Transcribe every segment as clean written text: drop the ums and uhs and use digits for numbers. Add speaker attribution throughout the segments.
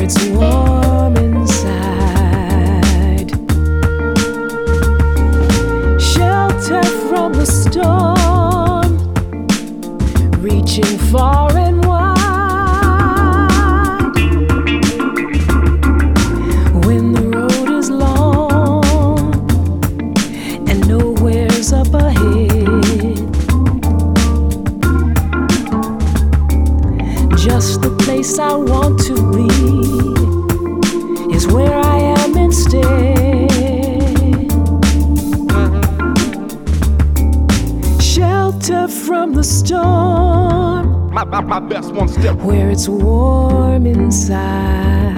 Speaker 1: it's warm inside. Shelter from the storm, reaching far and wide. When the road is long and nowhere's up ahead, just the place I want to be is where I am instead. Shelter from the storm,
Speaker 2: my best one step,
Speaker 1: where it's warm inside.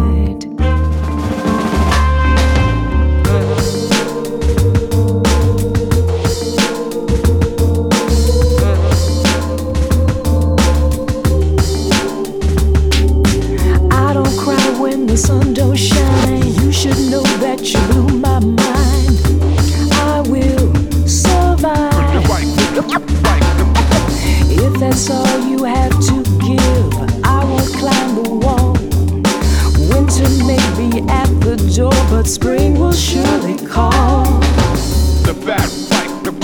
Speaker 1: The sun don't shine, you should know that you blew my mind. I will survive. If that's all you have to give, I won't climb the wall. Winter may be at the door, but spring will surely call.
Speaker 2: The bad fight.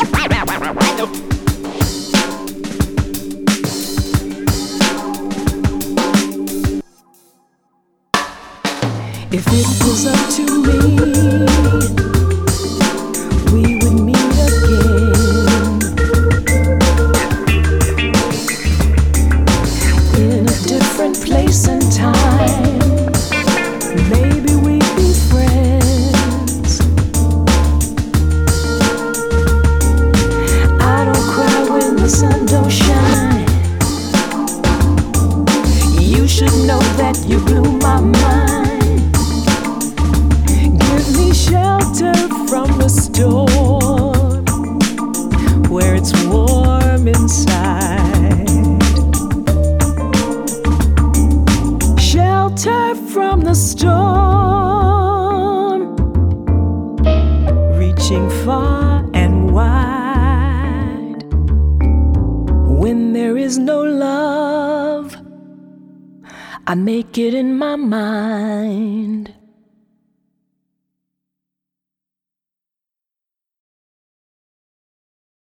Speaker 1: If it was up to me, we would meet again in a different place and time. Maybe we'd be friends. I don't cry when the sun don't shine. You should know that you blew my mind. Shelter from the storm, where it's warm inside. Shelter from the storm, reaching far and wide. When there is no love, I make it in my mind.